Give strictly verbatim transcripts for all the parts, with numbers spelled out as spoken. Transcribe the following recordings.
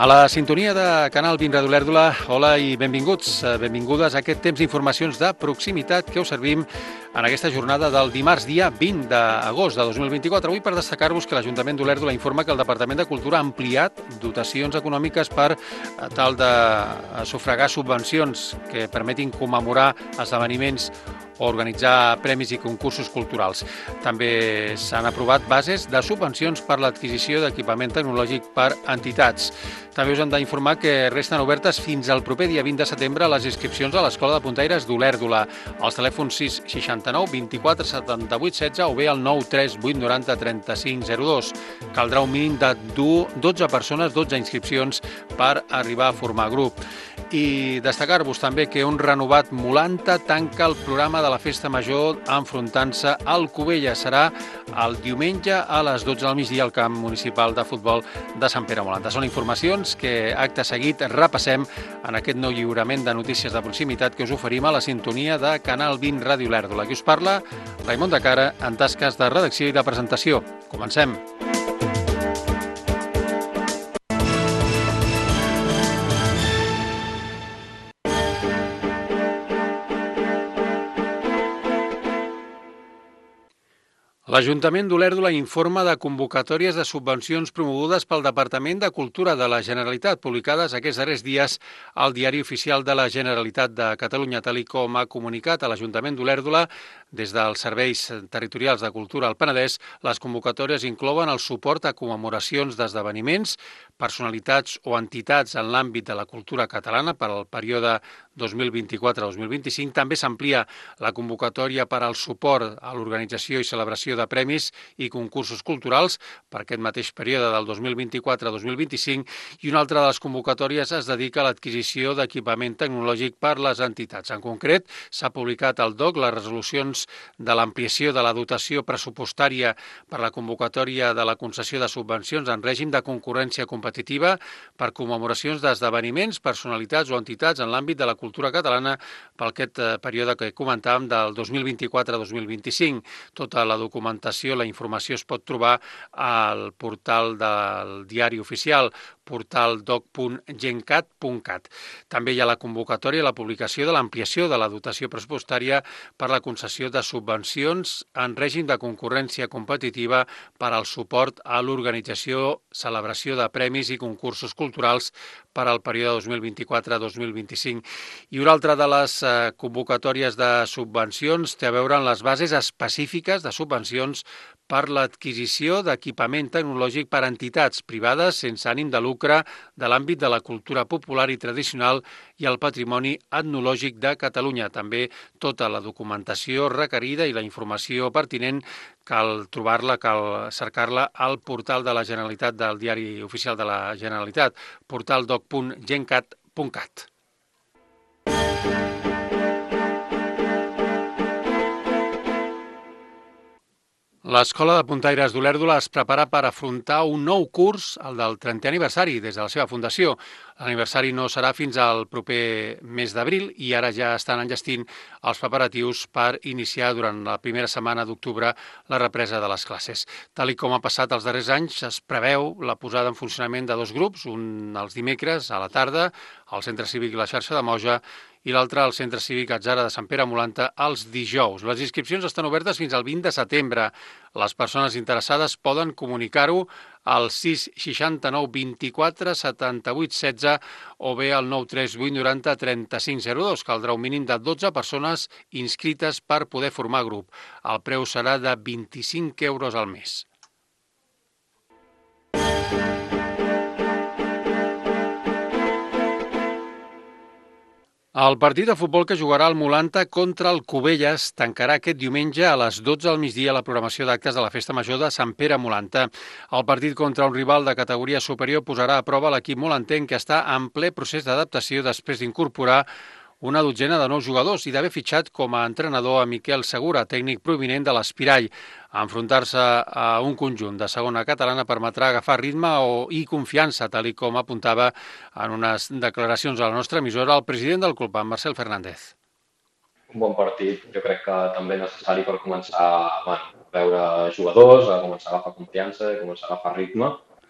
A la sintonia de Canal vint Ràdio Olèrdola, hola i benvinguts, benvingudes a aquest temps d'informacions de proximitat que us servim en aquesta jornada del dimarts, dia vint d'agost de dos mil vint-i-quatre. Avui per destacar-vos que l'Ajuntament d'Olèrdola informa que el Departament de Cultura ha ampliat dotacions econòmiques per tal de sufragar subvencions que permetin commemorar esdeveniments o organitzar premis i concursos culturals. També s'han aprovat bases de subvencions per l'adquisició d'equipament tecnològic per entitats. També us hem d'informar que resten obertes fins al proper dia vint de setembre les inscripcions a l'Escola de Puntaires d'Olèrdola. Els telèfons sis seixanta-nou vint-i-quatre setanta-vuit setze o bé el nou tres vuit noranta trenta-cinc zero dos. Caldrà un mínim de dotze persones, dotze inscripcions per arribar a formar grup. I destacar-vos també que un renovat Molanta tanca el programa de la Festa Major enfrontant-se al Cubella. Serà el diumenge a les dotze del migdia al camp municipal de futbol de Sant Pere Molanta. Són informacions que acte seguit repassem en aquest nou lliurament de notícies de proximitat que us oferim a la sintonia de Canal vint Ràdio Olèrdola. Aquí us parla Raimon de Cara en tasques de redacció i de presentació. Comencem. L'Ajuntament d'Olèrdola informa de convocatòries de subvencions promogudes pel Departament de Cultura de la Generalitat, publicades aquests darrers dies al Diari Oficial de la Generalitat de Catalunya, tal com ha comunicat a l'Ajuntament d'Olèrdola. Des dels Serveis Territorials de Cultura al Penedès, les convocatòries inclouen el suport a commemoracions d'esdeveniments, personalitats o entitats en l'àmbit de la cultura catalana per al període dos mil vint-i-quatre a dos mil vint-i-cinc. També s'amplia la convocatòria per al suport a l'organització i celebració de premis i concursos culturals per aquest mateix període del dos mil vint-i-quatre a dos mil vint-i-cinc, i una altra de les convocatòries es dedica a l'adquisició d'equipament tecnològic per les entitats. En concret, s'ha publicat al D O C les resolucions de l'ampliació de la dotació pressupostària per la convocatòria de la concessió de subvencions en règim de concurrència competitiva per commemoracions d'esdeveniments, personalitats o entitats en l'àmbit de la cultura catalana per aquest període que comentàvem del dos mil vint-i-quatre a dos mil vint-i-cinc. Tota la documentació, la informació es pot trobar al portal del Diari Oficial, portal doc punt gencat punt cat. També hi ha la convocatòria i la publicació de l'ampliació de la dotació pressupostària per la concessió de subvencions en règim de concurrència competitiva per al suport a l'organització, celebració de premis i concursos culturals per al període dos mil vint-i-quatre a dos mil vint-i-cinc. I una altra de les convocatòries de subvencions té a veure amb les bases específiques de subvencions per l'adquisició d'equipament tecnològic per a entitats privades sense ànim de lucre de l'àmbit de la cultura popular i tradicional i el patrimoni etnològic de Catalunya. També tota la documentació requerida i la informació pertinent cal trobar-la, cal cercar-la al portal de la Generalitat, del Diari Oficial de la Generalitat, portal doc punt gencat punt cat. L'Escola de Puntaires d'Olèrdola es prepara per afrontar un nou curs, el del trentè aniversari, des de la seva fundació. L'aniversari no serà fins al proper mes d'abril i ara ja estan enllestint els preparatius per iniciar durant la primera setmana d'octubre la represa de les classes. Tal com ha passat els darrers anys, es preveu la posada en funcionament de dos grups, un els dimecres a la tarda, al Centre Cívic i la xarxa de Moja, i l'altre al Centre Cívic Atzara de Sant Pere Molanta els dijous. Les inscripcions estan obertes fins al vint de setembre. Les persones interessades poden comunicar-ho al sis seixanta-nou vint-i-quatre setanta-vuit setze o bé al nou tres vuit noranta trenta-cinc zero dos. Caldrà un mínim de dotze persones inscrites per poder formar grup. El preu serà de vint-i-cinc euros al mes. El partit de futbol que jugarà el Molanta contra el Cubelles tancarà aquest diumenge a les dotze del migdia la programació d'actes de la Festa Major de Sant Pere Molanta. El partit contra un rival de categoria superior posarà a prova l'equip molantenc que està en ple procés d'adaptació després d'incorporar una dotzena de nous jugadors i d'haver fitxat com a entrenador a Miquel Segura, tècnic provinent de l'Espirall. Enfrontar-se a un conjunt de segona catalana permetrà agafar ritme o, i confiança, tal com apuntava en unes declaracions a la nostra emissora el president del club, en Marcel Fernández. Un bon partit, jo crec que també necessari per començar bueno, a veure jugadors, a començar a agafar confiança, a començar a agafar ritme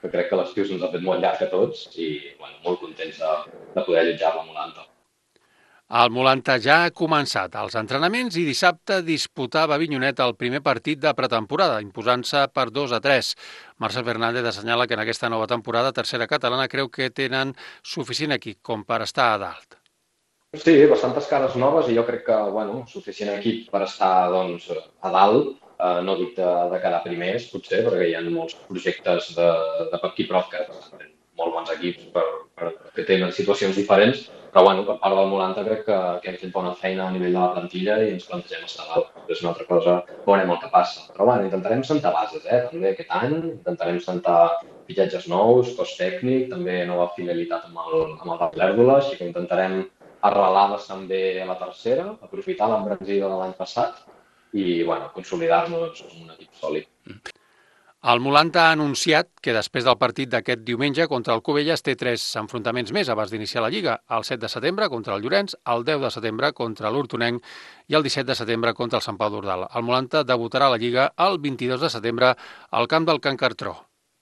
que crec que l'estiu se'ns ha fet molt llarg a tots i bueno, molt contents de, de poder allotjar la Molanta. El Molanta ja ha començat els entrenaments i dissabte disputava Avinyonet el primer partit de pretemporada, imposant-se per dos a tres. Marcel Fernández assenyala que en aquesta nova temporada tercera catalana creu que tenen suficient equip com per estar a dalt. Sí, bastantes cares noves i jo crec que, bueno, suficient equip per estar, doncs, a dalt. Uh, no dic de, de quedar primers, potser, perquè hi ha molts projectes de, de per aquí prop que tenen molt bons equips per, per, que tenen situacions diferents, però, bueno, per part del Molanta crec que, que hem fet bona feina a nivell de la plantilla i ens plantegem estar a dalt. És una altra cosa, veurem el que passa. Però, bueno, intentarem sentar bases, eh, també aquest any. Intentarem sentar fitxatges nous, cos tècnic, també nova fidelitat amb el, amb el Olèrdola, així que intentarem arrelades també a la tercera, aprofitar l'embranzida de l'any passat i bueno, consolidar-nos com un equip sòlid. El Molanta ha anunciat que després del partit d'aquest diumenge contra el Cubelles té tres enfrontaments més abans d'iniciar la Lliga, el set de setembre contra el Llorenç, el deu de setembre contra l'Hortonenc i el disset de setembre contra el Sant Pau d'Ordal. El Molanta debutarà a la Lliga el vint-i-dos de setembre al camp del Can Cartró.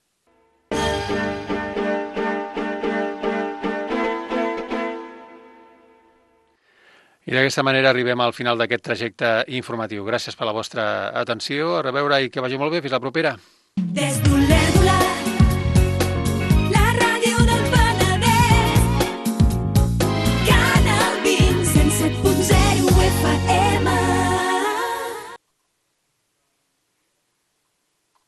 I d'aquesta manera arribem al final d'aquest trajecte informatiu. Gràcies per la vostra atenció, a reveure i que vagi molt bé. Fins la propera. Des d'Olèrdola.